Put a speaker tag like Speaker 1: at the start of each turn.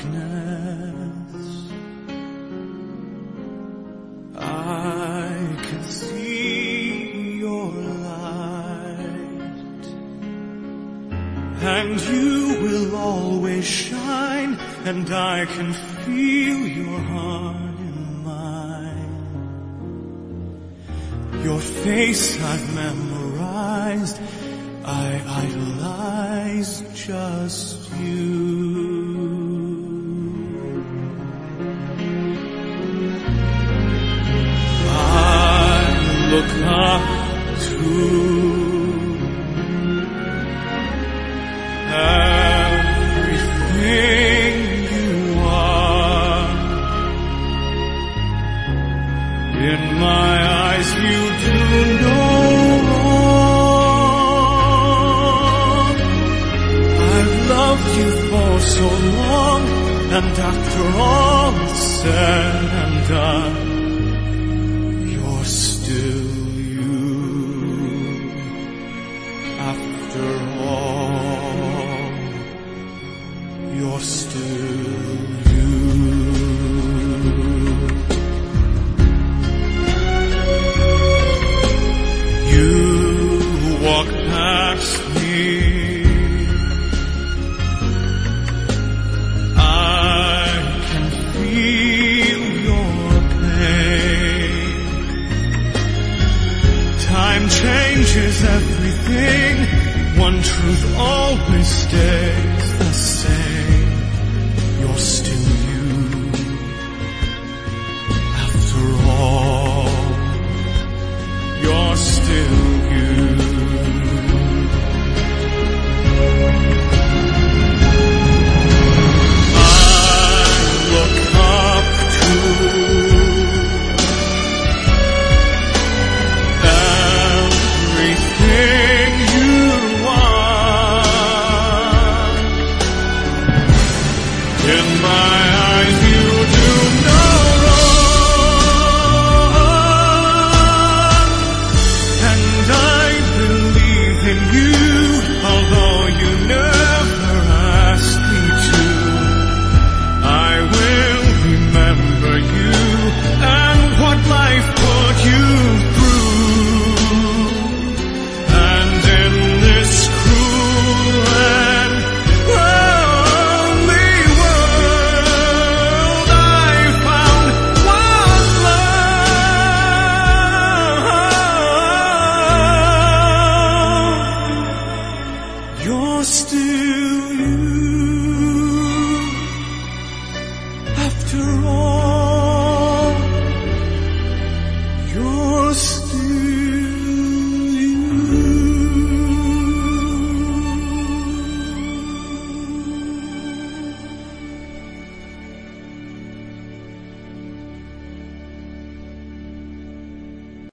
Speaker 1: darkness, I can see your light, and you will always shine, and I can feel your heart in mine. Your face I've memorized, I idolize just you. Look up to everything you are. In my eyes you do no wrong. I've loved you for so long, and after all is said and done, still you. After all, you're still